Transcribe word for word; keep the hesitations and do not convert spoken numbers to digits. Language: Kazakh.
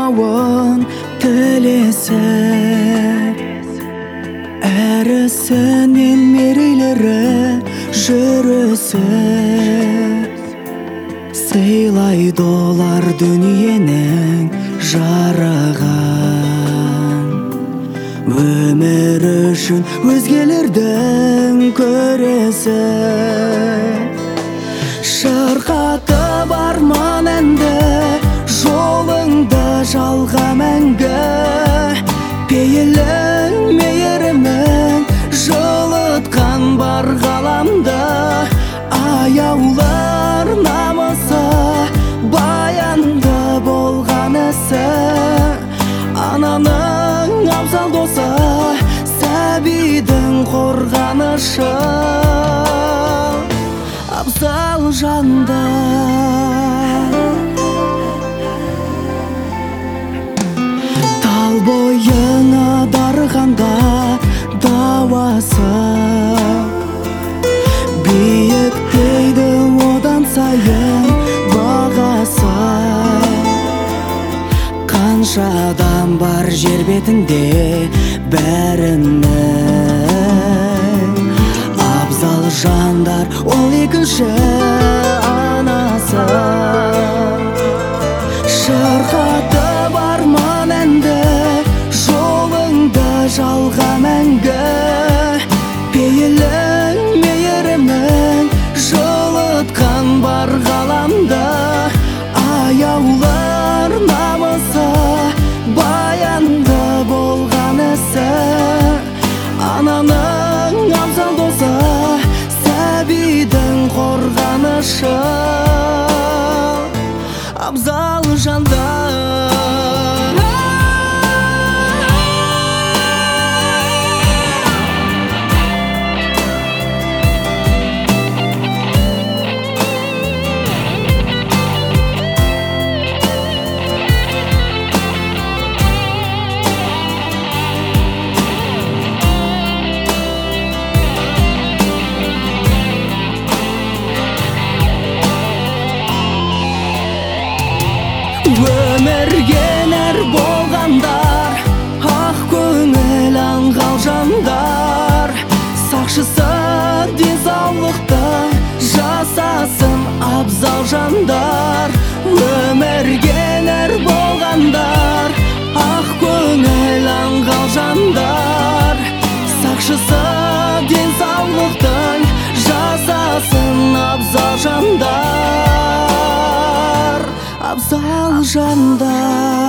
болмауын тілесе, әрісінен мерейлері жүрісі, сыйлайды олар дүниенің жарығын. Өмір үшін өзгелердің көресі, шырқатып арман әнді, жолыңды жалға мәңгі. Пейілің мейірімің жылытқан бар ғаламды, аяулар намысы баянды болған ісі. Ананың абзал досы, сәбидің қорғанышы, абзал жандар. Тал бойыңа дарығанда дауасы, биіктейді одан сайын бағасы. Қанша адам бар жер бетінде, бәрінің абзал жандар ол екінші анасы. Шырқатып арман әнді, жолыңды жалға мәңгі. Пейілің мейірімің жылытқан бар ғаламды, аяулар намысы баянды болған ісі. Ананың абзал досы, сәбидің қорғанышы, абзал жандар. Өмірге нәр болғандар, ақ көңіл аңғал жандар. Сақшысы денсаулықты жасасын абзал жандар. Өмірге нәр болғандар, ақ көңіл аңғал жандар. Сақшысы денсаулықтың жасасын абзал жандар, абзал жандар.